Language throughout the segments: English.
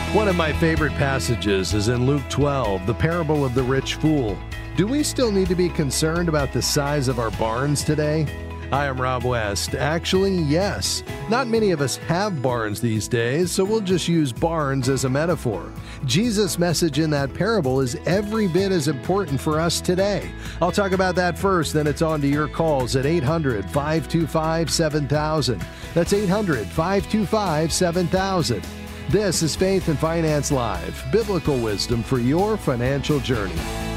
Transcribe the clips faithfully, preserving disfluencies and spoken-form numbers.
One of my favorite passages is in Luke twelve, the parable of the rich fool. Do we still need to be concerned about the size of our barns today? Hi, I'm Rob West. Actually, yes. Not many of us have barns these days, so we'll just use barns as a metaphor. Jesus' message in that parable is every bit as important for us today. I'll talk about that first, then it's on to your calls at eight hundred, five two five, seven thousand. That's eight hundred, five two five, seven thousand. This is Faith and Finance Live, biblical wisdom for your financial journey.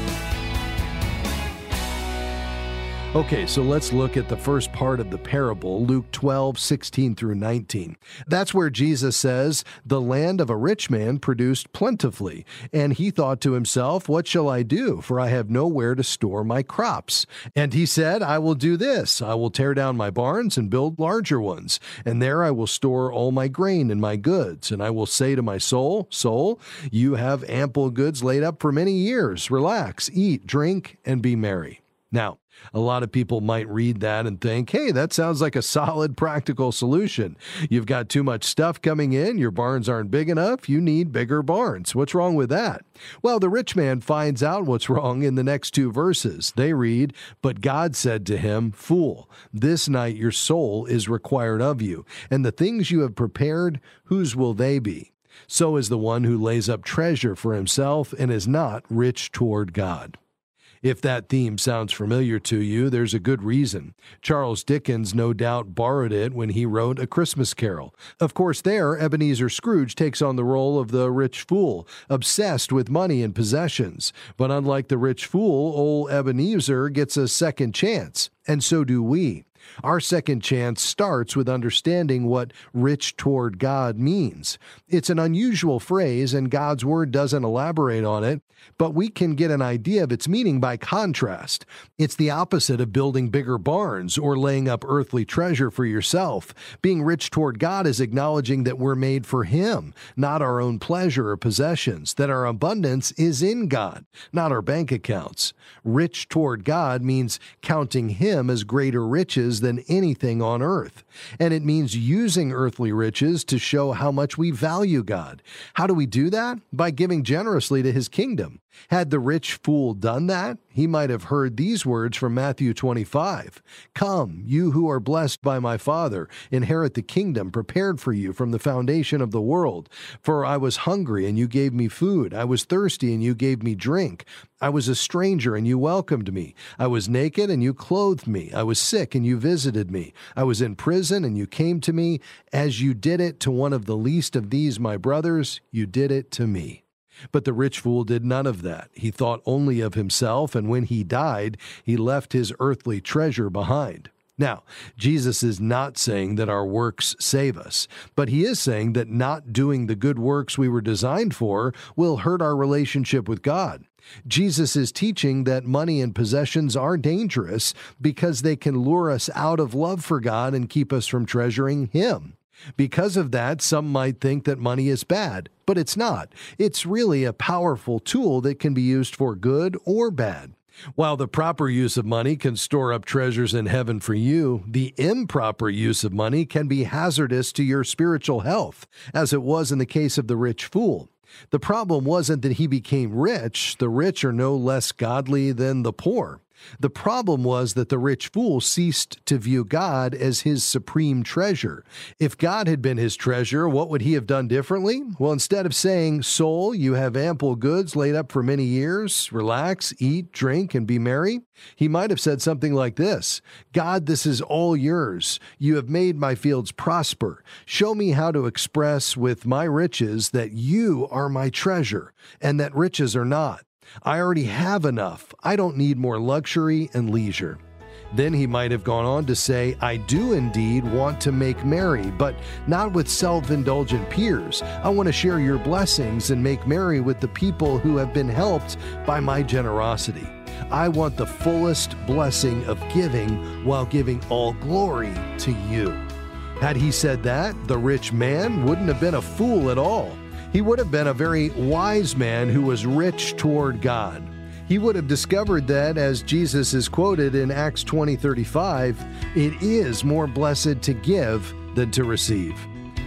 Okay, so let's look at the first part of the parable, Luke twelve, sixteen through nineteen. That's where Jesus says, "The land of a rich man produced plentifully, and he thought to himself, 'What shall I do? For I have nowhere to store my crops.' And he said, 'I will do this. I will tear down my barns and build larger ones, and there I will store all my grain and my goods. And I will say to my soul, Soul, you have ample goods laid up for many years. Relax, eat, drink, and be merry.'" Now, a lot of people might read that and think, hey, that sounds like a solid, practical solution. You've got too much stuff coming in, your barns aren't big enough, you need bigger barns. What's wrong with that? Well, the rich man finds out what's wrong in the next two verses. They read, "But God said to him, 'Fool, this night your soul is required of you, and the things you have prepared, whose will they be? So is the one who lays up treasure for himself and is not rich toward God.'" If that theme sounds familiar to you, there's a good reason. Charles Dickens no doubt borrowed it when he wrote A Christmas Carol. Of course, there, Ebenezer Scrooge takes on the role of the rich fool, obsessed with money and possessions. But unlike the rich fool, old Ebenezer gets a second chance, and so do we. Our second chance starts with understanding what rich toward God means. It's an unusual phrase, and God's Word doesn't elaborate on it, but we can get an idea of its meaning by contrast. It's the opposite of building bigger barns or laying up earthly treasure for yourself. Being rich toward God is acknowledging that we're made for Him, not our own pleasure or possessions, that our abundance is in God, not our bank accounts. Rich toward God means counting Him as greater riches than anything on earth. And it means using earthly riches to show how much we value God. How do we do that? By giving generously to His kingdom. Had the rich fool done that, he might have heard these words from Matthew twenty-five. "Come, you who are blessed by my Father, inherit the kingdom prepared for you from the foundation of the world. For I was hungry, and you gave me food. I was thirsty, and you gave me drink. I was a stranger, and you welcomed me. I was naked, and you clothed me. I was sick, and you visited me. I was in prison, and you came to me. As you did it to one of the least of these my brothers, you did it to me." But the rich fool did none of that. He thought only of himself, and when he died, he left his earthly treasure behind. Now, Jesus is not saying that our works save us, but he is saying that not doing the good works we were designed for will hurt our relationship with God. Jesus is teaching that money and possessions are dangerous because they can lure us out of love for God and keep us from treasuring Him. Because of that, some might think that money is bad, but it's not. It's really a powerful tool that can be used for good or bad. While the proper use of money can store up treasures in heaven for you, the improper use of money can be hazardous to your spiritual health, as it was in the case of the rich fool. The problem wasn't that he became rich. The rich are no less godly than the poor. The problem was that the rich fool ceased to view God as his supreme treasure. If God had been his treasure, what would he have done differently? Well, instead of saying, "Soul, you have ample goods laid up for many years. Relax, eat, drink, and be merry," he might have said something like this: "God, this is all yours. You have made my fields prosper. Show me how to express with my riches that you are my treasure and that riches are not. I already have enough. I don't need more luxury and leisure." Then he might have gone on to say, "I do indeed want to make merry, but not with self-indulgent peers. I want to share your blessings and make merry with the people who have been helped by my generosity. I want the fullest blessing of giving while giving all glory to you." Had he said that, the rich man wouldn't have been a fool at all. He would have been a very wise man who was rich toward God. He would have discovered that, as Jesus is quoted in Acts twenty thirty-five, it is more blessed to give than to receive.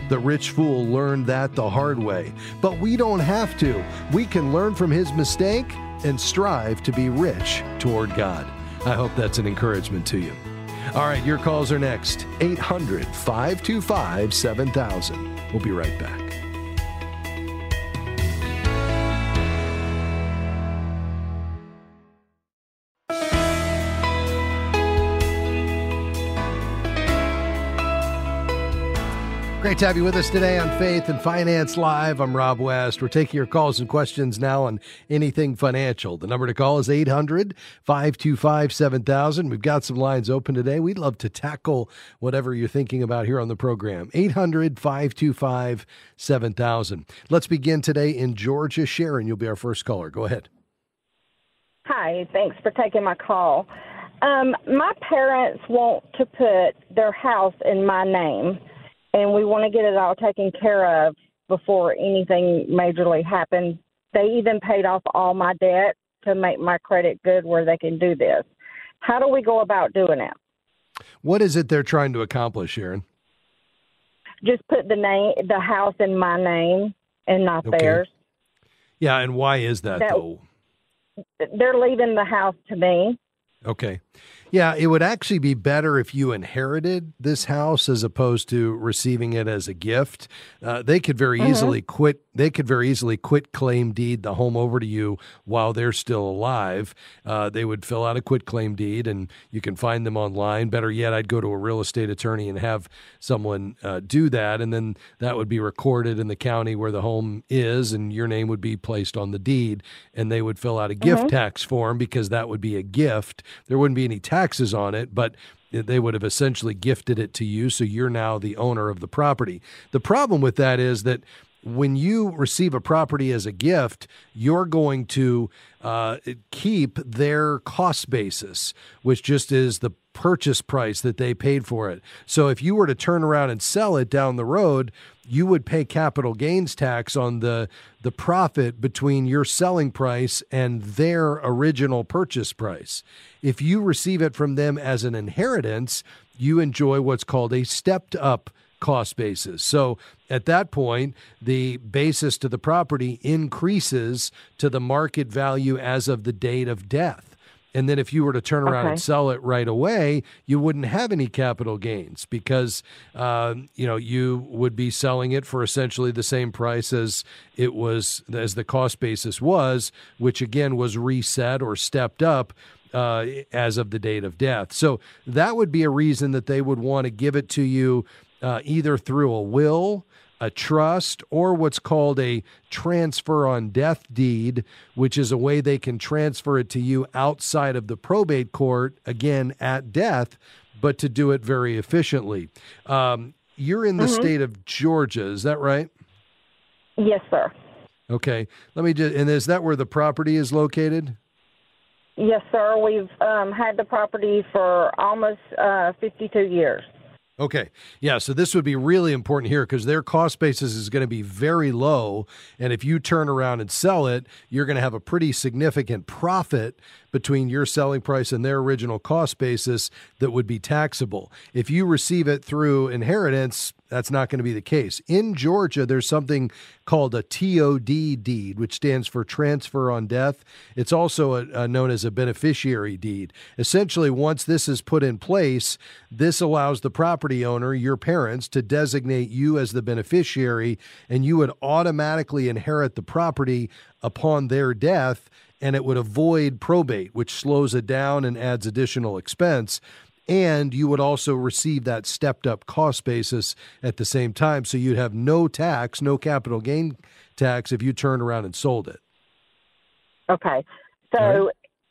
The rich fool learned that the hard way. But we don't have to. We can learn from his mistake and strive to be rich toward God. I hope that's an encouragement to you. All right, your calls are next. eight hundred, five two five, seven thousand. We'll be right back. Great to have you with us today on Faith and Finance Live. I'm Rob West. We're taking your calls and questions now on anything financial. The number to call is eight hundred, five two five, seven thousand. We've got some lines open today. We'd love to tackle whatever you're thinking about here on the program. eight hundred, five two five, seven thousand. Let's begin today in Georgia. Sharon, you'll be our first caller. Go ahead. Hi, thanks for taking my call. Um, my parents want to put their house in my name, and we want to get it all taken care of before anything majorly happens. They even paid off all my debt to make my credit good where they can do this. How do we go about doing it? What is it they're trying to accomplish, Sharon? Just put the name, the house in my name and not Okay. theirs. Yeah, and why is that, That- though? They're leaving the house to me. Okay. Yeah, it would actually be better if you inherited this house as opposed to receiving it as a gift. Uh, they could very Mhm. easily quit. They could very easily quit claim deed the home over to you while they're still alive. Uh, they would fill out a quit claim deed, and you can find them online. Better yet, I'd go to a real estate attorney and have someone uh, do that, and then that would be recorded in the county where the home is, and your name would be placed on the deed, and they would fill out a gift Mhm. tax form because that would be a gift. There wouldn't be any taxes on it, but they would have essentially gifted it to you, so you're now the owner of the property. The problem with that is that when you receive a property as a gift, you're going to uh, keep their cost basis, which just is the purchase price that they paid for it. So if you were to turn around and sell it down the road, you would pay capital gains tax on the the profit between your selling price and their original purchase price. If you receive it from them as an inheritance, you enjoy what's called a stepped up cost basis. So at that point, the basis to the property increases to the market value as of the date of death. And then if you were to turn around Okay. and sell it right away, you wouldn't have any capital gains because, uh, you know, you would be selling it for essentially the same price as it was, as the cost basis was, which again was reset or stepped up uh, as of the date of death. So that would be a reason that they would want to give it to you uh, either through a will, a trust, or what's called a transfer on death deed, which is a way they can transfer it to you outside of the probate court, again, at death, but to do it very efficiently. Um, you're in the Mhm. state of Georgia, is that right? Yes, sir. Okay. Let me just, and is that where the property is located? Yes, sir. We've um, had the property for almost uh, fifty-two years. Okay. Yeah. So this would be really important here because their cost basis is going to be very low. And if you turn around and sell it, you're going to have a pretty significant profit between your selling price and their original cost basis that would be taxable. If you receive it through inheritance, that's not going to be the case. In Georgia, there's something called a T O D deed, which stands for transfer on death. It's also a, a known as a beneficiary deed. Essentially, once this is put in place, this allows the property owner, your parents, to designate you as the beneficiary, and you would automatically inherit the property upon their death, and it would avoid probate, which slows it down and adds additional expense. And you would also receive that stepped up cost basis at the same time. So you'd have no tax, no capital gain tax if you turned around and sold it. Okay. So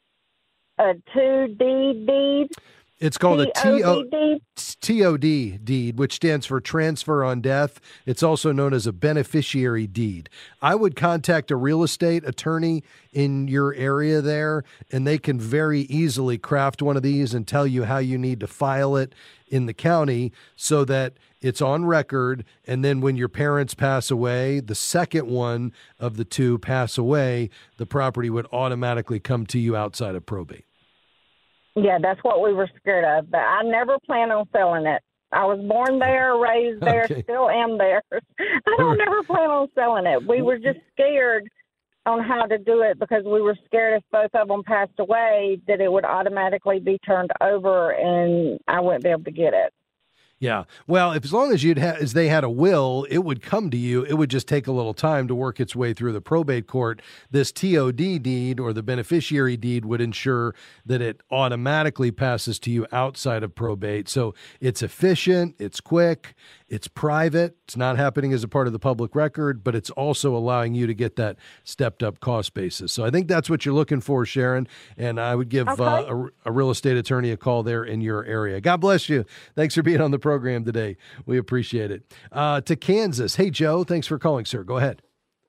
a two D deed? It's called a T O T O D deed? T O D deed, which stands for transfer on death. It's also known as a beneficiary deed. I would contact a real estate attorney in your area there, and they can very easily craft one of these and tell you how you need to file it in the county so that it's on record. And then when your parents pass away, the second one of the two pass away, the property would automatically come to you outside of probate. Yeah, that's what we were scared of. But I never plan on selling it. I was born there, raised there, Okay. still am there. I don't ever plan on selling it. We were just scared on how to do it because we were scared if both of them passed away that it would automatically be turned over and I wouldn't be able to get it. Yeah. Well, if as long as you'd ha- as they had a will, it would come to you. It would just take a little time to work its way through the probate court. This T O D deed or the beneficiary deed would ensure that it automatically passes to you outside of probate. So it's efficient, it's quick, it's private, it's not happening as a part of the public record, but it's also allowing you to get that stepped up cost basis. So I think that's what you're looking for, Sharon. And I would give Okay. uh, a, a real estate attorney a call there in your area. God bless you. Thanks for being on the program today. We appreciate it. Uh, to Kansas. Hey, Joe, thanks for calling, sir. Go ahead.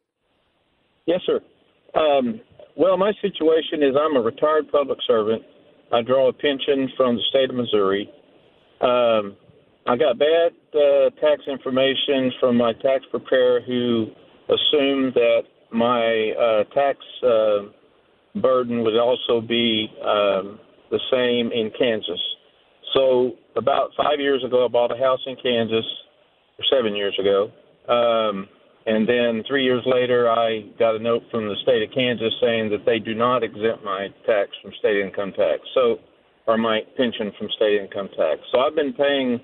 Yes, sir. Um, well, my situation is I'm a retired public servant. I draw a pension from the state of Missouri. Um, I got bad uh, tax information from my tax preparer who assumed that my uh, tax uh, burden would also be um, the same in Kansas. So about five years ago, I bought a house in Kansas, or seven years ago. Um, and then three years later, I got a note from the state of Kansas saying that they do not exempt my tax from state income tax, so or my pension from state income tax. So I've been paying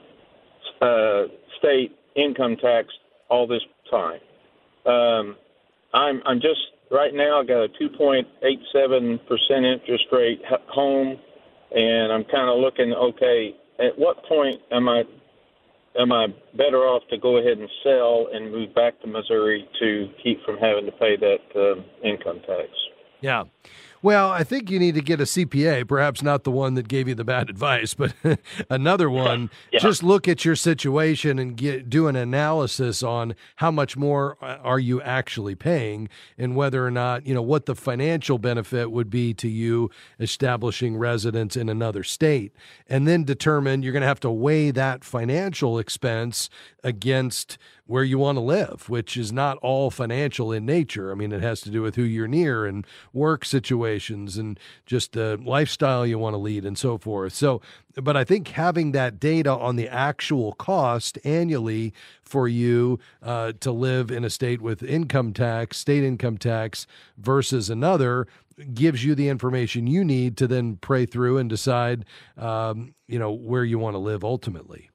uh, state income tax all this time. Um, I'm I'm just right now I got a two point eight seven percent interest rate home, and I'm kind of looking, okay, at what point am I am I better off to go ahead and sell and move back to Missouri to keep from having to pay that um, income tax? Yeah. Well, I think you need to get a C P A, perhaps not the one that gave you the bad advice, but another one. Yeah. Just look at your situation and get, do an analysis on how much more are you actually paying and whether or not, you know, what the financial benefit would be to you establishing residence in another state. And then determine you're going to have to weigh that financial expense against where you want to live, which is not all financial in nature. I mean, it has to do with who you're near and work situations and just the lifestyle you want to lead and so forth. So, but I think having that data on the actual cost annually for you uh, to live in a state with income tax, state income tax versus another gives you the information you need to then pray through and decide, um, you know, where you want to live ultimately.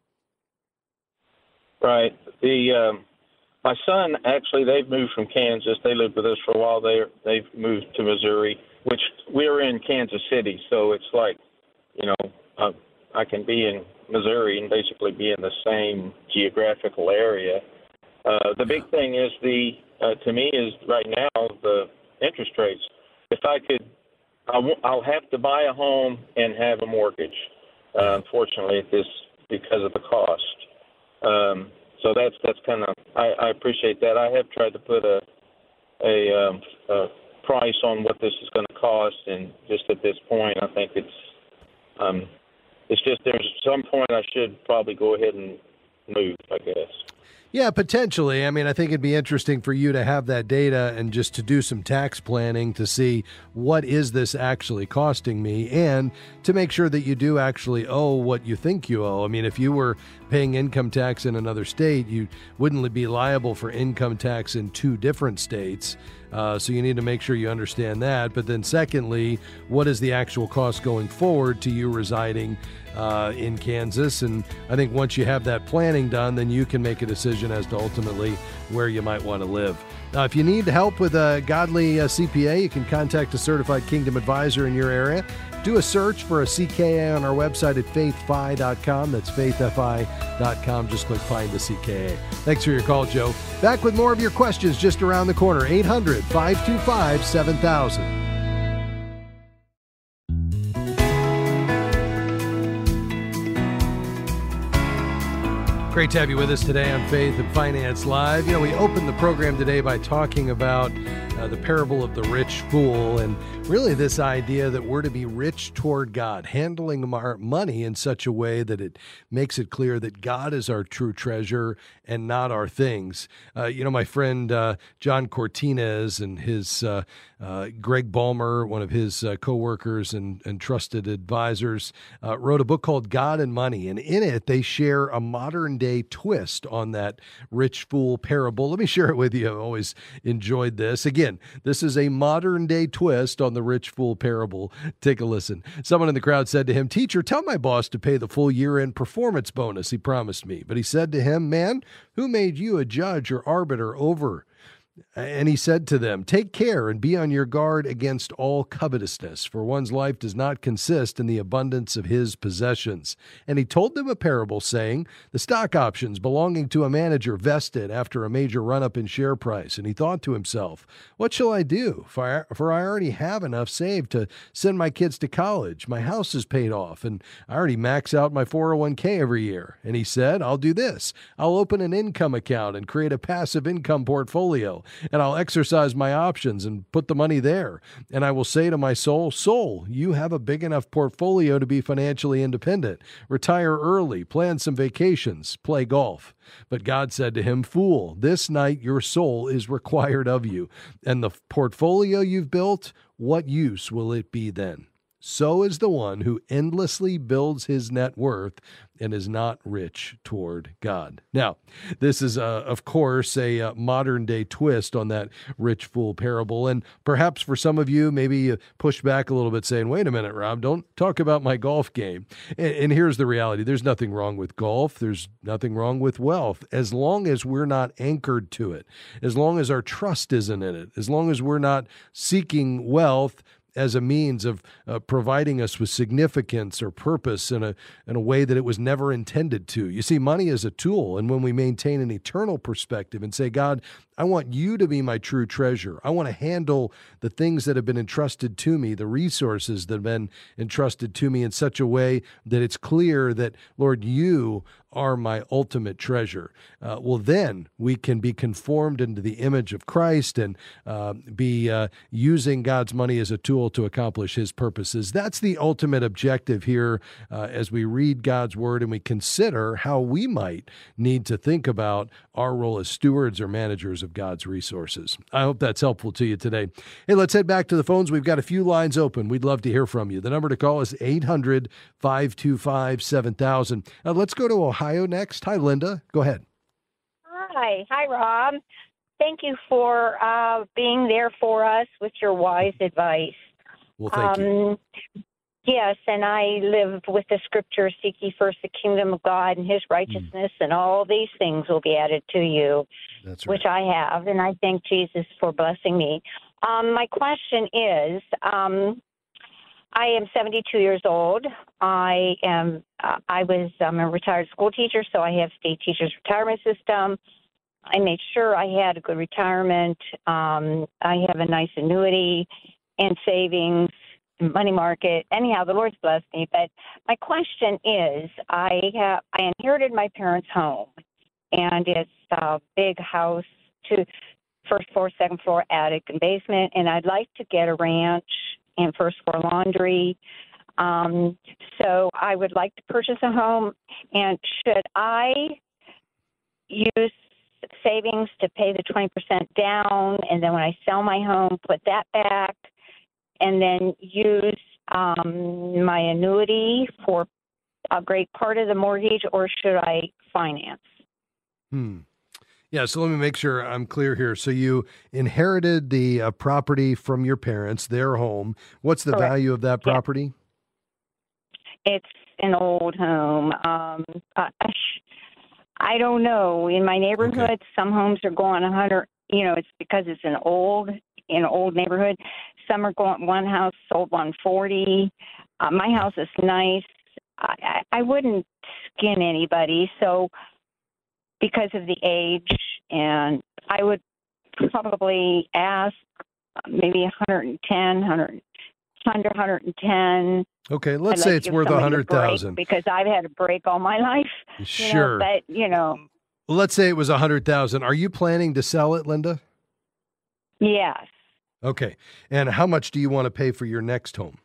Right. The um, my son actually they've moved from Kansas. They lived with us for a while. They they've moved to Missouri, which we're in Kansas City, so it's like, you know, uh, I can be in Missouri and basically be in the same geographical area. Uh, the big thing is the uh, to me is right now the interest rates. If I could, I w- I'll have to buy a home and have a mortgage. Uh, unfortunately, this because of the cost. Um, so that's that's kind of I, I appreciate that. I have tried to put a a, um, a price on what this is going to cost, and just at this point, I think it's um, it's just there's some point I should probably go ahead and move, I guess. Yeah, potentially. I mean, I think it'd be interesting for you to have that data and just to do some tax planning to see what is this actually costing me and to make sure that you do actually owe what you think you owe. I mean, if you were paying income tax in another state, you wouldn't be liable for income tax in two different states. Uh, so you need to make sure you understand that. But then secondly, what is the actual cost going forward to you residing uh, in Kansas? And I think once you have that planning done, then you can make a decision as to ultimately where you might want to live. Now, if you need help with a godly uh, C P A, you can contact a certified Kingdom advisor in your area. Do a search for a C K A on our website at faith fi dot com. That's faith fi dot com. Just click Find a C K A. Thanks for your call, Joe. Back with more of your questions just around the corner. eight hundred, five two five, seven thousand. Great to have you with us today on Faith and Finance Live. You know, we opened the program today by talking about uh, uh, the parable of the rich fool, and really this idea that we're to be rich toward God, handling our money in such a way that it makes it clear that God is our true treasure and not our things. Uh, you know, my friend uh, John Cortines and his uh, uh, Greg Balmer, one of his uh, co-workers and, and trusted advisors, uh, wrote a book called God and Money, and in it they share a modern-day twist on that rich fool parable. Let me share it with you. I've always enjoyed this. Again, this is a modern-day twist on the rich fool parable. Take a listen. Someone in the crowd said to him, "Teacher, tell my boss to pay the full year-end performance bonus he promised me." But he said to him, "Man, who made you a judge or arbiter over?" And he said to them, "Take care and be on your guard against all covetousness, for one's life does not consist in the abundance of his possessions." And he told them a parable saying, "The stock options belonging to a manager vested after a major run-up in share price. And he thought to himself, 'What shall I do? For I, for I already have enough saved to send my kids to college. My house is paid off, and I already max out my four oh one k every year.' And he said, 'I'll do this. I'll open an income account and create a passive income portfolio. And I'll exercise my options and put the money there. And I will say to my soul, soul, you have a big enough portfolio to be financially independent. Retire early, plan some vacations, play golf.' But God said to him, 'Fool, this night your soul is required of you. And the portfolio you've built, what use will it be then? So is the one who endlessly builds his net worth and is not rich toward God.'" Now, this is, uh, of course, a uh, modern-day twist on that rich fool parable. And perhaps for some of you, maybe you push back a little bit saying, "Wait a minute, Rob, don't talk about my golf game." And, and here's the reality. There's nothing wrong with golf. There's nothing wrong with wealth, as long as we're not anchored to it, as long as our trust isn't in it, as long as we're not seeking wealth as a means of uh, providing us with significance or purpose in a in a way that it was never intended to. You see, money is a tool, and when we maintain an eternal perspective and say, "God, I want you to be my true treasure. I want to handle the things that have been entrusted to me, the resources that have been entrusted to me in such a way that it's clear that, Lord, you are my ultimate treasure." Uh, well, then we can be conformed into the image of Christ and uh, be uh, using God's money as a tool to accomplish his purposes. That's the ultimate objective here uh, as we read God's word and we consider how we might need to think about our role as stewards or managers of God's resources. I hope that's helpful to you today. Hey, let's head back to the phones. We've got a few lines open. We'd love to hear from you. The number to call is eight hundred, five two five, seven thousand. Uh, let's go to Ohio next. Hi, Linda. Go ahead. Hi. Hi, Rob. Thank you for uh, being there for us with your wise advice. Well, thank um, you. Yes, and I live with the scripture, "Seek ye first the kingdom of God and his righteousness, mm. and all these things will be added to you," That's right. Which I have, and I thank Jesus for blessing me. Um, my question is, um, I am seventy-two years old. I am. Uh, I was um, a retired school teacher, so I have state teachers retirement system. I made sure I had a good retirement. Um, I have a nice annuity and savings, money market. Anyhow, the Lord's blessed me. But my question is, I have I inherited my parents' home, and it's a big house, two first floor, second floor, attic, and basement. And I'd like to get a ranch and first floor laundry. Um, so I would like to purchase a home. And should I use savings to pay the twenty percent down, and then when I sell my home, put that back, and then use um, my annuity for a great part of the mortgage, or should I finance? Hmm. Yeah, so let me make sure I'm clear here. So you inherited the uh, property from your parents, their home. What's the Correct. value of that property? Yeah. It's an old home. Um, I, I don't know. In my neighborhood, okay. Some homes are going one hundred. You know, it's because it's an old, an old neighborhood. Some are going. One house sold one forty. Uh, my house is nice. I, I, I wouldn't skin anybody. So. Because of the age, and I would probably ask maybe one hundred ten, one hundred, one hundred ten. Okay, let's I'd say like it's to worth one hundred thousand. Because I've had a break all my life. Sure. You know, but, you know. Let's say it was one hundred thousand. Are you planning to sell it, Linda? Yes. Okay. And how much do you want to pay for your next home?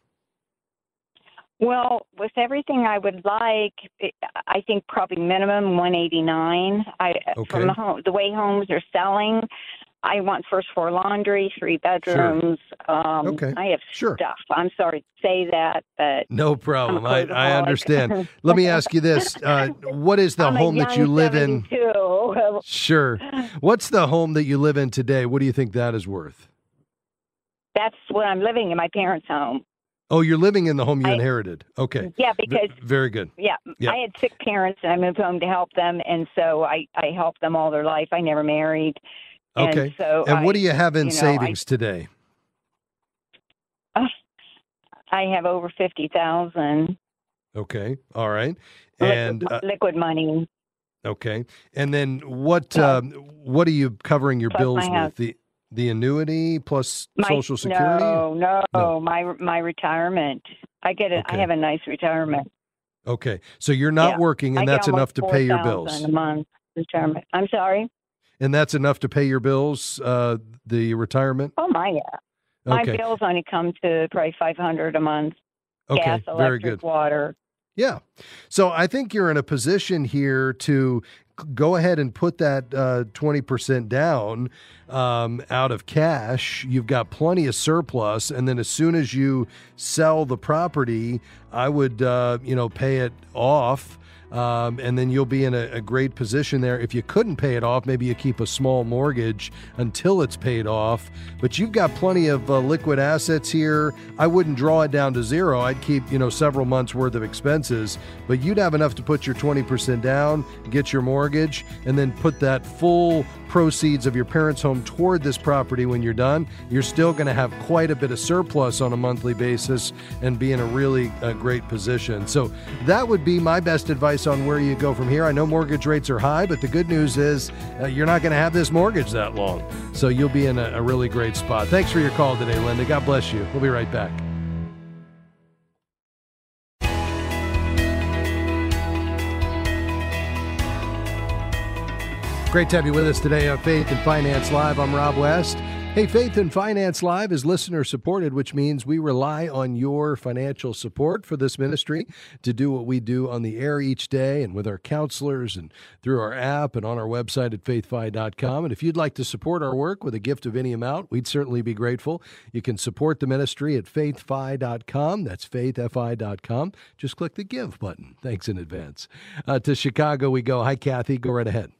Well, with everything I would like, it- I think probably minimum one eighty-nine. I Okay. from the home, the way homes are selling, I want first floor laundry, three bedrooms. Um, Okay. I have Sure. stuff. I'm sorry to say that, but No problem. I, I codeaholic. understand. Let me ask you this. Uh, what is the I'm home a that young you live in? seventy-two. Sure. What's the home that you live in today? What do you think that is worth? That's what I'm living in, my parents' home. Oh, you're living in the home you I- inherited. Okay. Yeah, V- because very good. yeah, Yeah. I had sick parents, and I moved home to help them, and so I I helped them all their life. I never married. And Okay. so And what I, do you have in you know, savings today? I, I have over fifty thousand Okay. All right. And liquid, uh, liquid money. okay. And then what Yeah. um, what are you covering your Plus bills my house. with? The the annuity plus My, Social Security? No, no, No. my my retirement. I get it. Okay. I have a nice retirement. Okay. So you're not Yeah. working, I and get that's enough almost to pay your four bills. thousand a month retirement. I'm sorry. And that's enough to pay your bills, uh, the retirement? Oh my yeah. My Okay. bills only come to probably five hundred a month. Okay. Gas, Very electric, good. water. Yeah. So I think you're in a position here to c- go ahead and put that uh, twenty percent down um, out of cash. You've got plenty of surplus. And then as soon as you sell the property, I would, uh, you know, pay it off. Um, and then you'll be in a, a great position there. If you couldn't pay it off, maybe you keep a small mortgage until it's paid off. But you've got plenty of uh, liquid assets here. I wouldn't draw it down to zero. I'd keep, you know, several months worth of expenses. But you'd have enough to put your twenty percent down, get your mortgage, and then put that full proceeds of your parents' home toward this property when you're done. You're still going to have quite a bit of surplus on a monthly basis and be in a really uh, great position. So that would be my best advice on where you go from here. I know mortgage rates are high, but the good news is uh, you're not going to have this mortgage that long. So you'll be in a, a really great spot. Thanks for your call today, Linda. God bless you. We'll be right back. Great to have you with us today on Faith and Finance Live. I'm Rob West. Hey, Faith and Finance Live is listener supported, which means we rely on your financial support for this ministry to do what we do on the air each day and with our counselors and through our app and on our website at faith fi dot com. And if you'd like to support our work with a gift of any amount, we'd certainly be grateful. You can support the ministry at faith fi dot com. That's faith fi dot com. Just click the Give button. Thanks in advance. Uh, to Chicago we go. Hi, Kathy. Go right ahead.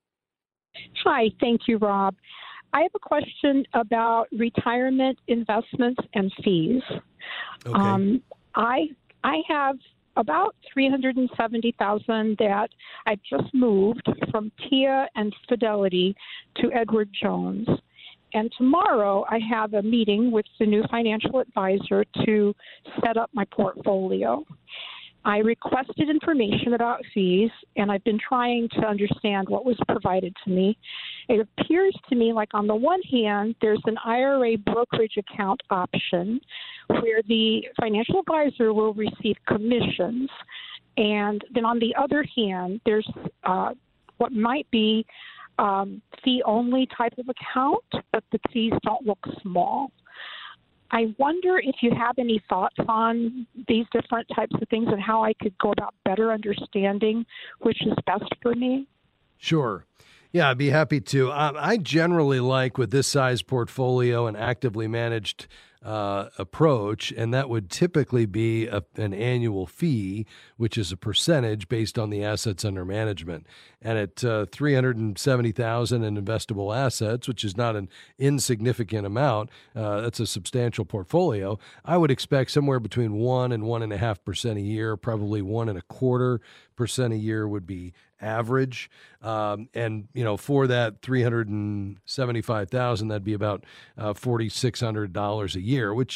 Hi, thank you, Rob. I have a question about retirement investments and fees. Okay. Um, I I have about three hundred seventy thousand that I've just moved from Tia and Fidelity to Edward Jones. And tomorrow I have a meeting with the new financial advisor to set up my portfolio. I requested information about fees, and I've been trying to understand what was provided to me. It appears to me like on the one hand, there's an I R A brokerage account option where the financial advisor will receive commissions. And then on the other hand, there's uh, what might be um, fee-only type of account, but the fees don't look small. I wonder if you have any thoughts on these different types of things and how I could go about better understanding which is best for me. Sure. Yeah, I'd be happy to. Um, I generally like with this size portfolio an actively managed uh, approach, and that would typically be a, an annual fee, which is a percentage based on the assets under management. And at uh, three hundred seventy thousand dollars in investable assets, which is not an insignificant amount, uh, that's a substantial portfolio. I would expect somewhere between one and one and a half percent a year, probably one and a quarter percent a year would be average. Um, and, you know, for that three hundred seventy-five thousand dollars, that'd be about uh, four thousand six hundred dollars a year, which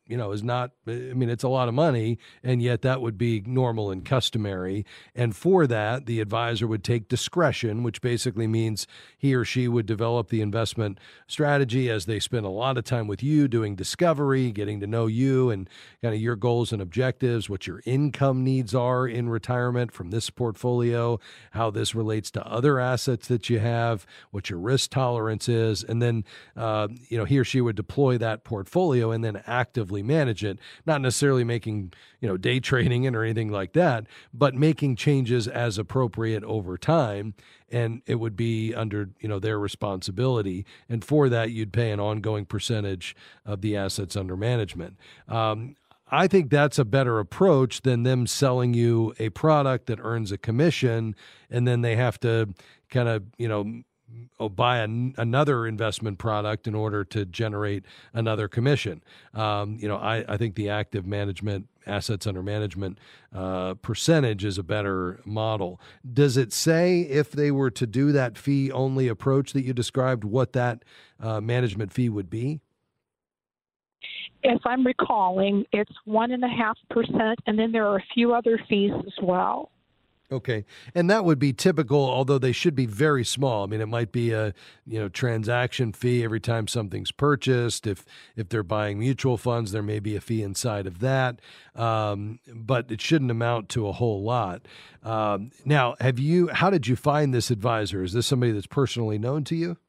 you know, is not, I mean, it's a lot of money, and yet that would be normal and customary. And for that, the advisor would take discretion, which basically means he or she would develop the investment strategy as they spend a lot of time with you doing discovery, getting to know you and kind of your goals and objectives, what your income needs are in retirement from this portfolio, how this relates to other assets that you have, what your risk tolerance is. And then, uh, you know, he or she would deploy that portfolio and then actively manage it, not necessarily making, you know, day trading it or anything like that, but making changes as appropriate over time. And it would be under, you know, their responsibility. And for that, you'd pay an ongoing percentage of the assets under management. Um, I think that's a better approach than them selling you a product that earns a commission, and then they have to kind of, you know, oh, buy an, another investment product in order to generate another commission. Um, you know, I, I think the active management, assets under management uh, percentage is a better model. Does it say if they were to do that fee-only approach that you described, what that uh, management fee would be? If I'm recalling, it's one and a half percent, and then there are a few other fees as well. Okay. And that would be typical, although they should be very small. I mean, it might be a, you know, transaction fee every time something's purchased. If if they're buying mutual funds, there may be a fee inside of that. Um, but it shouldn't amount to a whole lot. Um, now, have you, how did you find this advisor? Is this somebody that's personally known to you?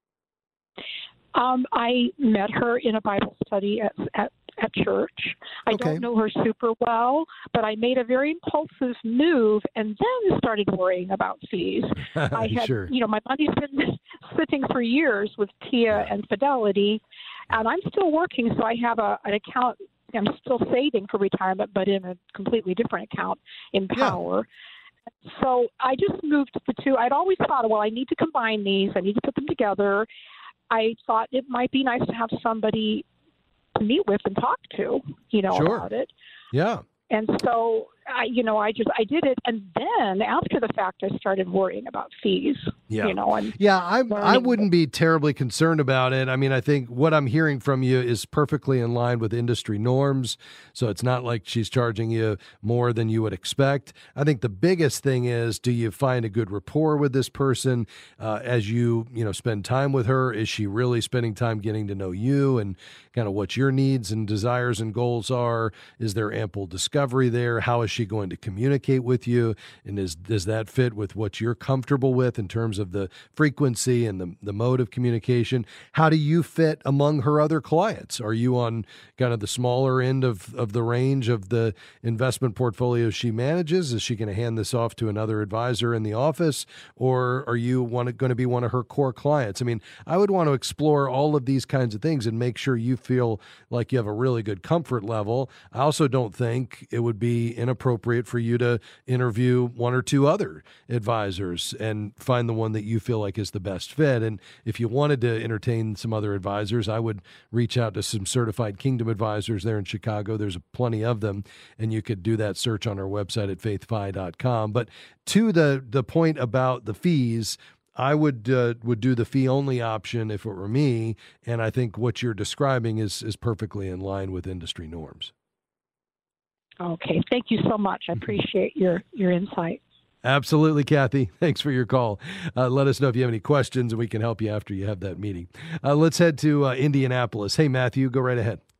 Um, I met her in a Bible study at, at, at church. I Okay. don't know her super well, but I made a very impulsive move and then started worrying about fees. I had, Sure. you know, my money's been sitting for years with Tia and Fidelity, and I'm still working, so I have a, an account. I'm still saving for retirement, but in a completely different account in Power. Yeah. So I just moved the two. I'd always thought, well, I need to combine these. I need to put them together. I thought it might be nice to have somebody to meet with and talk to, you know, Sure. about it. Yeah. And so, I, you know, I just, I did it. And then after the fact, I started worrying about fees, Yeah. you know. And yeah, I, I learning. wouldn't be terribly concerned about it. I mean, I think what I'm hearing from you is perfectly in line with industry norms. So it's not like she's charging you more than you would expect. I think the biggest thing is, do you find a good rapport with this person uh, as you, you know, spend time with her? Is she really spending time getting to know you and kind of what your needs and desires and goals are? Is there ample discovery there? How is she going to communicate with you? And is, does that fit with what you're comfortable with in terms of the frequency and the, the mode of communication? How do you fit among her other clients? Are you on kind of the smaller end of, of the range of the investment portfolio she manages? Is she going to hand this off to another advisor in the office? Or are you one, going to be one of her core clients? I mean, I would want to explore all of these kinds of things and make sure you feel like you have a really good comfort level. I also don't think it would be inappropriate for you to interview one or two other advisors and find the one that you feel like is the best fit. And if you wanted to entertain some other advisors, I would reach out to some certified Kingdom advisors there in Chicago. There's plenty of them, and you could do that search on our website at faith fi dot com. But to the the point about the fees, I would uh, would do the fee only option if it were me, and I think what you're describing is is perfectly in line with industry norms. okay, thank you so much. I appreciate your, your insight. Absolutely, Kathy. Thanks for your call. Uh, let us know if you have any questions, and we can help you after you have that meeting. Uh, let's head to uh, Indianapolis. Hey, Matthew, go right ahead.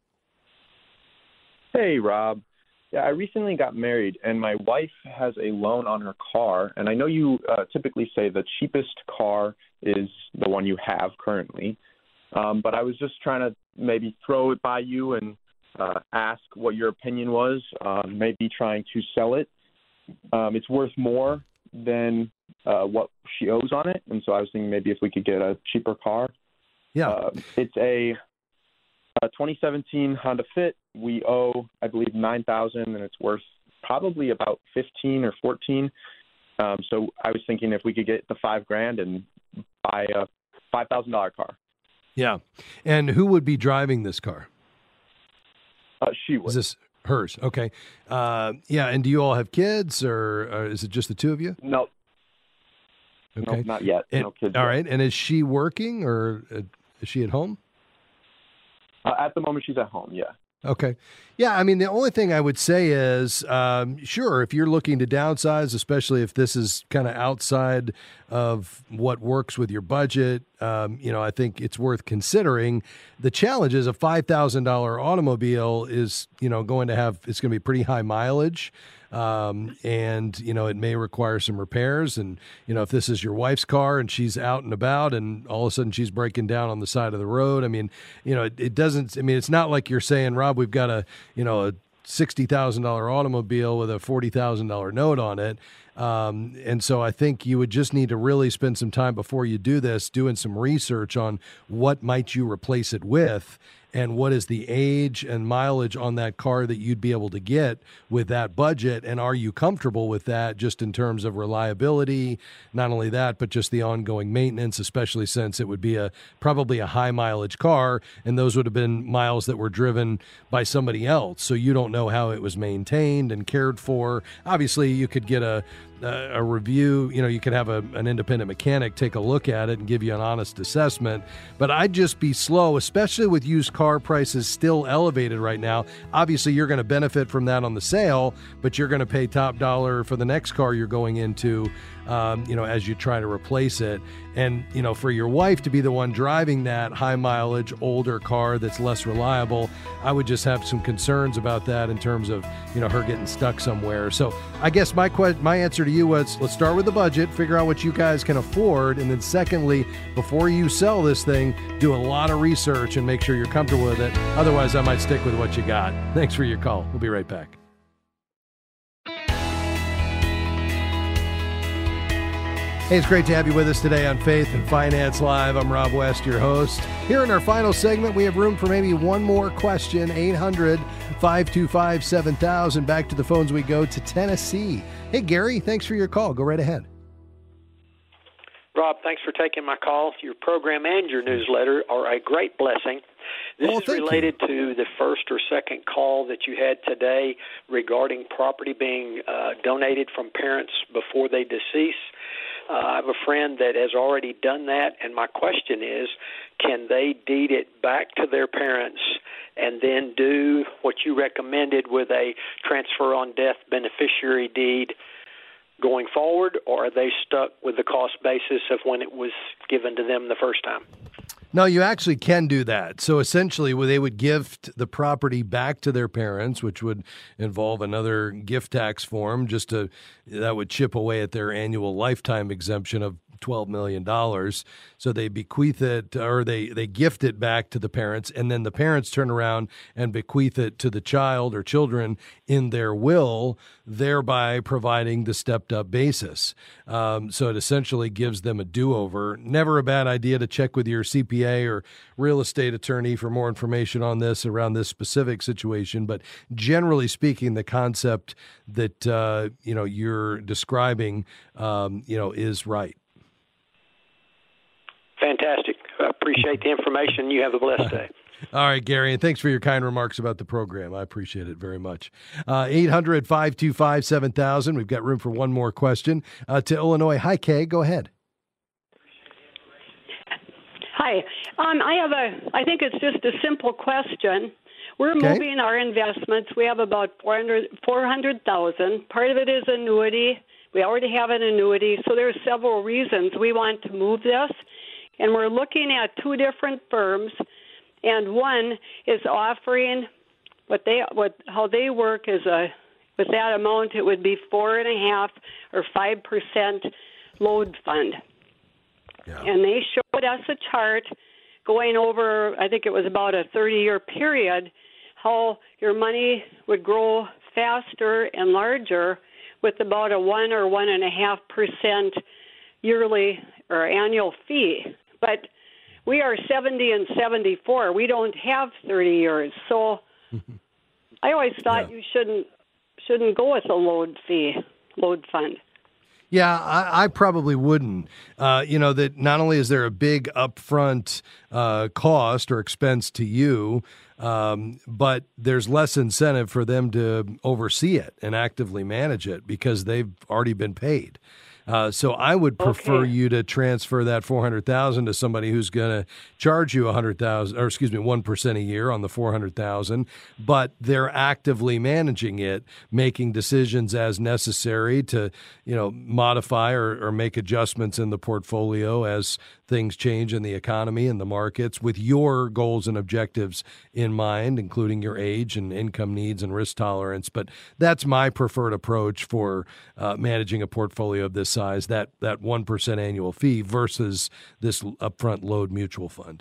Hey, Rob. Yeah, I recently got married, and my wife has a loan on her car. And I know you uh, typically say the cheapest car is the one you have currently. Um, but I was just trying to maybe throw it by you and uh, ask what your opinion was, uh, maybe trying to sell it. Um, it's worth more than uh, what she owes on it. And so I was thinking maybe if we could get a cheaper car. Yeah. Uh, it's a, a twenty seventeen Honda Fit. We owe, I believe, nine thousand dollars, and it's worth probably about fifteen or fourteen. Um, so I was thinking if we could get the five grand and buy a five thousand dollars car. Yeah. And who would be driving this car? Uh, she would. Is this hers? Okay. Uh, yeah. And do you all have kids, or, or is it just the two of you? No. Okay. No, not yet. And, no kids. all yet. right. And is she working, or uh, is she at home? Uh, at the moment, she's at home, yeah. Okay. Yeah, I mean, the only thing I would say is, um, sure, if you're looking to downsize, especially if this is kind of outside of what works with your budget, um, you know, I think it's worth considering. The challenge is a five thousand dollars automobile is, you know, going to have, it's going to be pretty high mileage. Um, and, you know, it may require some repairs. And, you know, if this is your wife's car and she's out and about and all of a sudden she's breaking down on the side of the road, I mean, you know, it, it doesn't, I mean, it's not like you're saying, Rob, we've got a, you know, a sixty thousand dollars automobile with a forty thousand dollars note on it. Um, and so I think you would just need to really spend some time before you do this, doing some research on what might you replace it with and what is the age and mileage on that car that you'd be able to get with that budget. And are you comfortable with that just in terms of reliability? Not only that, but just the ongoing maintenance, especially since it would be a probably a high mileage car. And those would have been miles that were driven by somebody else. So you don't know how it was maintained and cared for. Obviously, you could get a a review, you know, you could have a, an independent mechanic take a look at it and give you an honest assessment. But I'd just be slow, especially with used car prices still elevated right now. Obviously, you're going to benefit from that on the sale, but you're going to pay top dollar for the next car you're going into, um, you know, as you try to replace it. And, you know, for your wife to be the one driving that high mileage, older car that's less reliable, I would just have some concerns about that in terms of, you know, her getting stuck somewhere. So I guess my que- my answer to you was, let's start with the budget, figure out what you guys can afford. And then secondly, before you sell this thing, do a lot of research and make sure you're comfortable with it. Otherwise, I might stick with what you got. Thanks for your call. We'll be right back. Hey, it's great to have you with us today on Faith and Finance Live. I'm Rob West, your host. Here in our final segment, we have room for maybe one more question. eight hundred, five two five, seven thousand. Back to the phones we go to Tennessee. Hey, Gary, thanks for your call. Go right ahead. Rob, thanks for taking my call. Your program and your newsletter are a great blessing. This well, is related you. to the first or second call that you had today regarding property being uh, donated from parents before they decease. Uh, I have a friend that has already done that, and my question is, can they deed it back to their parents and then do what you recommended with a transfer on death beneficiary deed going forward, or are they stuck with the cost basis of when it was given to them the first time? No, you actually can do that. So essentially, well, they would gift the property back to their parents, which would involve another gift tax form, just to that would chip away at their annual lifetime exemption of twelve million dollars. So they bequeath it, or they, they gift it back to the parents, and then the parents turn around and bequeath it to the child or children in their will, thereby providing the stepped up basis. Um, so it essentially gives them a do-over. Never a bad idea to check with your C P A or real estate attorney for more information on this around this specific situation. But generally speaking, the concept that uh, you know you're describing, um, you know, is right. Fantastic. I appreciate the information. You have a blessed day. All right, Gary, and thanks for your kind remarks about the program. I appreciate it very much. Uh, eight hundred, five two five, seven thousand. We've got room for one more question. Uh, to Illinois. Hi, Kay. Go ahead. Hi. Um, I have a, I think it's just a simple question. We're Okay. moving our investments. We have about four hundred four hundred thousand. Part of it is annuity. We already have an annuity, so there's several reasons we want to move this. And we're looking at two different firms, and one is offering what they what how they work is a with that amount it would be four and a half or five percent load fund. Yeah. And they showed us a chart going over, I think it was about a thirty-year period, how your money would grow faster and larger with about a one or one and a half percent yearly or annual fee. But we are seventy and seventy-four. We don't have thirty years. So I always thought Yeah. you shouldn't shouldn't go with a load fee, load fund. Yeah, I, I probably wouldn't. Uh, you know, that not only is there a big upfront uh, cost or expense to you, um, but there's less incentive for them to oversee it and actively manage it because they've already been paid. Uh, so I would prefer Okay. you to transfer that four hundred thousand to somebody who's going to charge you one hundred thousand, or excuse me, one percent a year on the four hundred thousand, but they're actively managing it, making decisions as necessary to, you know, modify or, or make adjustments in the portfolio as things change in the economy and the markets, with your goals and objectives in mind, including your age and income needs and risk tolerance. But that's my preferred approach for uh, managing a portfolio of this size, that that one percent annual fee versus this upfront load mutual fund.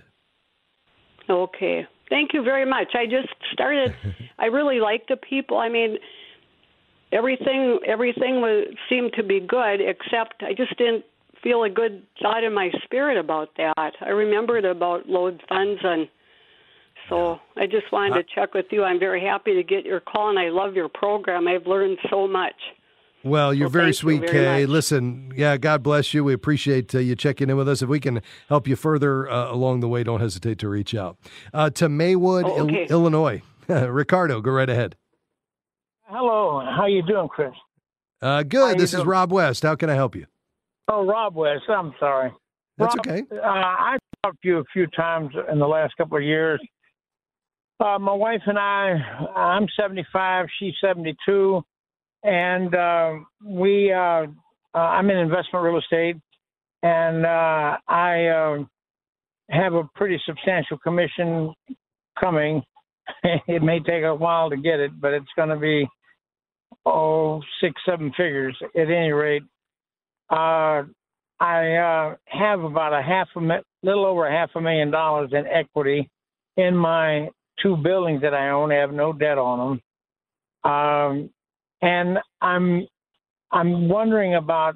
Okay. Thank you very much. I just started. I really like the people. I mean, everything everything was seemed to be good, except I just didn't feel a good thought in my spirit about that. I remembered about load funds, and so I just wanted to check with you. I'm very happy to get your call, and I love your program. I've learned so much. Well, you're Well, very thank you sweet, very Kay. much. Listen, yeah, God bless you. We appreciate uh, you checking in with us. If we can help you further uh, along the way, don't hesitate to reach out. Uh, to Maywood, Oh, okay. Il- Illinois. Ricardo, go right ahead. Hello, how you doing, Chris? Uh, How good. you This is doing? Rob West. How can I help you? Oh, Rob West. I'm sorry. That's Rob, okay. Uh, I talked to you a few times in the last couple of years. Uh, my wife and I, I'm seventy-five, she's seventy-two, and uh, we, uh, uh, I'm in investment real estate, and uh, I uh, have a pretty substantial commission coming. It may take a while to get it, but it's going to be, oh, six, seven figures at any rate. Uh, I uh, have about a half a mi- little over a half a million dollars in equity in my two buildings that I own. I have no debt on them, um, and I'm I'm wondering about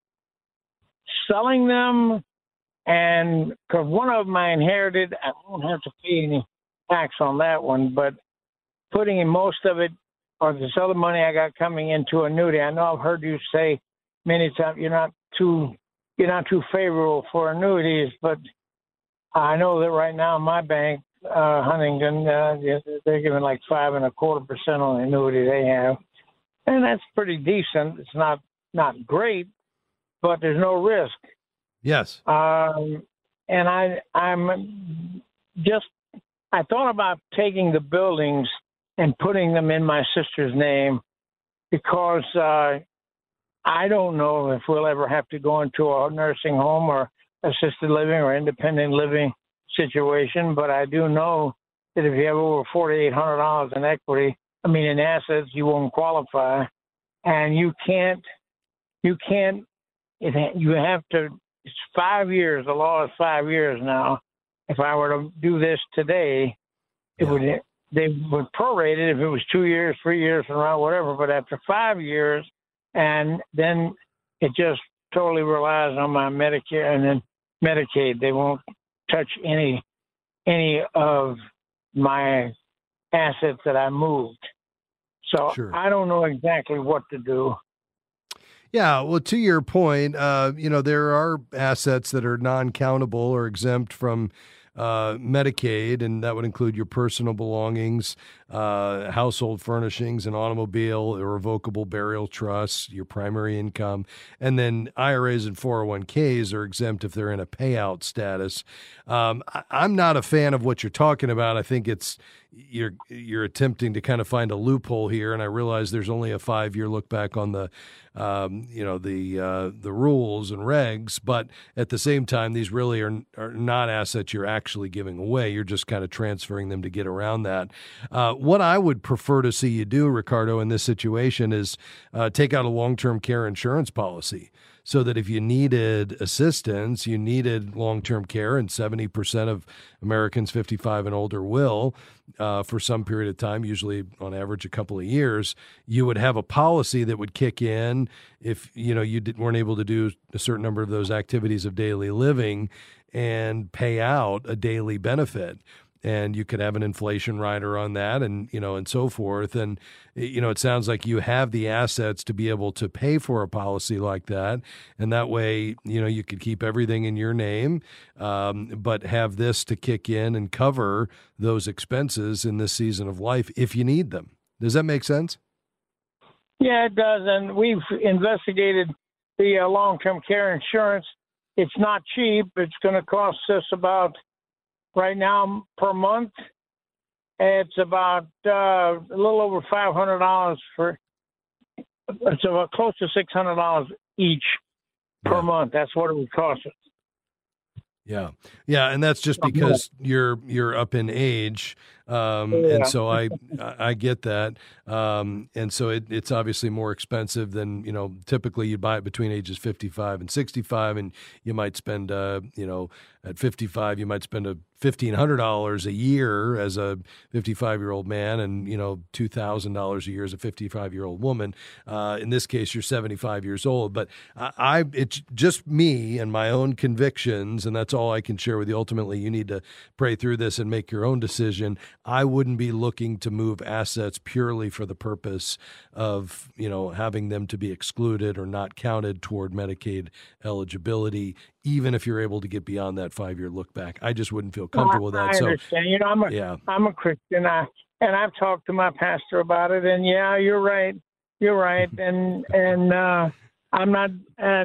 selling them, and because one of them I inherited, I won't have to pay any tax on that one, but putting in most of it or this other money I got coming into annuity. I know I've heard you say many times you're not too you're not too favorable for annuities, but I know that right now my bank, uh, Huntington, uh, they're giving like five and a quarter percent on the annuity they have, and that's pretty decent. It's not not great, but there's no risk. Yes. Um, and I I'm just I thought about taking the buildings and putting them in my sister's name because uh, I don't know if we'll ever have to go into a nursing home or assisted living or independent living situation. But I do know that if you have over forty-eight hundred dollars in equity, I mean in assets, you won't qualify, and you can't. You can't. It, you have to. It's five years. The law is five years now. If I were to do this today, it Yeah. would. They would prorate it if it was two years, three years from now, whatever. But after five years, and then it just totally relies on my Medicare and then Medicaid. They won't touch any any of my assets that I moved. So Sure. I don't know exactly what to do. Yeah, well, to your point, uh, you know, there are assets that are non-countable or exempt from uh, Medicaid, and that would include your personal belongings, uh, household furnishings, an automobile, irrevocable burial trusts, your primary income, and then I R As and four oh one k's are exempt if they're in a payout status. Um, I, I'm not a fan of what you're talking about. I think it's you're you're attempting to kind of find a loophole here, and I realize there's only a five-year look back on the um, you know the uh, the rules and regs, but at the same time, these really are are not assets you're actually giving away. You're just kind of transferring them to get around that. Uh, what I would prefer to see you do, Ricardo, in this situation is uh, take out a long-term care insurance policy, so that if you needed assistance, you needed long-term care, and seventy percent of Americans fifty-five and older will uh, for some period of time, usually on average a couple of years, you would have a policy that would kick in if you know you did, weren't able to do a certain number of those activities of daily living and pay out a daily benefit. And you could have an inflation rider on that, and you know, and so forth. And you know, it sounds like you have the assets to be able to pay for a policy like that, and that way, you know, you could keep everything in your name, um, but have this to kick in and cover those expenses in this season of life if you need them. Does that make sense? Yeah, it does. And we've investigated the uh, long-term care insurance. It's not cheap. It's going to cost us about, right now, per month, it's about uh, a little over five hundred dollars for, it's about close to six hundred dollars each per Yeah. month. That's what it would cost us. Yeah. Yeah. And that's just because you're, you're up in age. Um, Yeah. and so I, I get that. Um, and so it, it's obviously more expensive than, you know, typically you buy it between ages fifty-five and sixty-five, and you might spend, uh, you know, at fifty-five, you might spend a fifteen hundred dollars a year as a fifty-five year old man, and, you know, two thousand dollars a year as a fifty-five year old woman. Uh, in this case, you're seventy-five years old, but I, I, it's just me and my own convictions. And that's all I can share with you. Ultimately, you need to pray through this and make your own decision. I wouldn't be looking to move assets purely for the purpose of, you know, having them to be excluded or not counted toward Medicaid eligibility, even if you're able to get beyond that five-year look back. I just wouldn't feel comfortable with that. I So, understand. You know, I'm a, yeah. I'm a Christian, I, and I've talked to my pastor about it, and yeah, you're right. You're right. And, and, uh, I'm not, uh,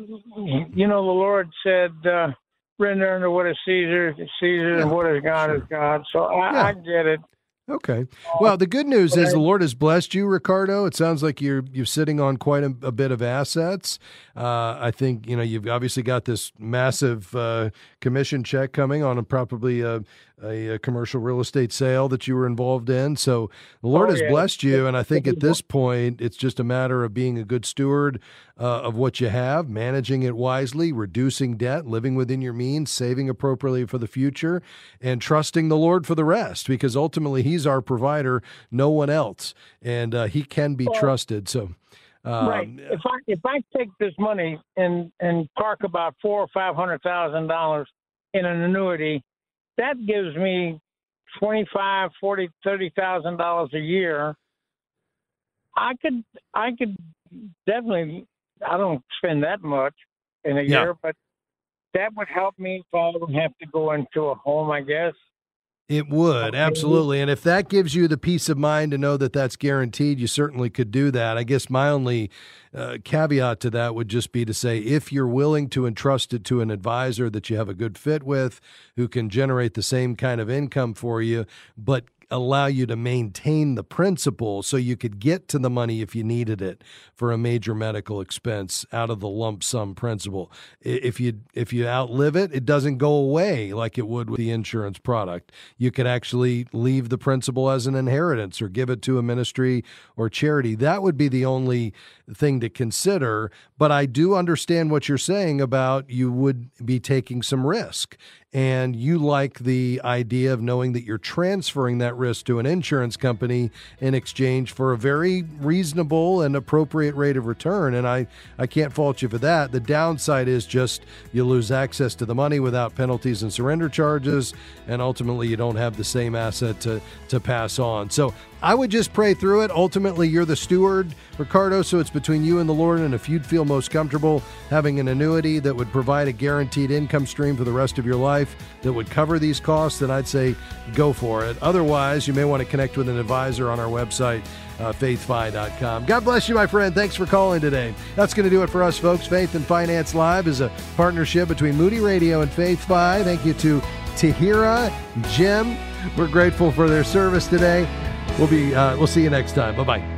you know, the Lord said, uh, render unto what is Caesar, is Caesar, and what is God Sure. is God. So I, Yeah. I get it. Okay. Well, the good news is the Lord has blessed you, Ricardo. It sounds like you're you're sitting on quite a, a bit of assets. Uh, I think, you know, you've obviously got this massive uh, commission check coming on a, probably a, a, a commercial real estate sale that you were involved in. So the Lord Oh, has yeah. blessed you, and I think at this point it's just a matter of being a good steward uh, of what you have, managing it wisely, reducing debt, living within your means, saving appropriately for the future, and trusting the Lord for the rest, because ultimately He's our provider, no one else, and uh, He can be Well, trusted. So, um, right. If I if I take this money and and park about four or five hundred thousand dollars in an annuity, that gives me twenty five, forty, thirty thousand dollars a year. I could I could definitely. I don't spend that much in a Yeah. year, but that would help me if I don't have to go into a home, I guess. It would, absolutely. And if that gives you the peace of mind to know that that's guaranteed, you certainly could do that. I guess my only uh, caveat to that would just be to say, if you're willing to entrust it to an advisor that you have a good fit with, who can generate the same kind of income for you, but allow you to maintain the principal so you could get to the money if you needed it for a major medical expense out of the lump sum principal. If you if you outlive it, it doesn't go away like it would with the insurance product. You could actually leave the principal as an inheritance or give it to a ministry or charity. That would be the only thing to consider. But I do understand what you're saying about you would be taking some risk. And you like the idea of knowing that you're transferring that risk to an insurance company in exchange for a very reasonable and appropriate rate of return. And I, I can't fault you for that. The downside is just you lose access to the money without penalties and surrender charges, and ultimately you don't have the same asset to, to pass on. So I would just pray through it. Ultimately, you're the steward, Ricardo, so it's between you and the Lord. And if you'd feel most comfortable having an annuity that would provide a guaranteed income stream for the rest of your life that would cover these costs, then I'd say go for it. Otherwise, you may want to connect with an advisor on our website, uh, faith fi dot com. God bless you, my friend. Thanks for calling today. That's going to do it for us, folks. Faith and Finance Live is a partnership between Moody Radio and FaithFi. Thank you to Tahira, Jim. We're grateful for their service today. We'll be. Uh, we'll see you next time. Bye bye.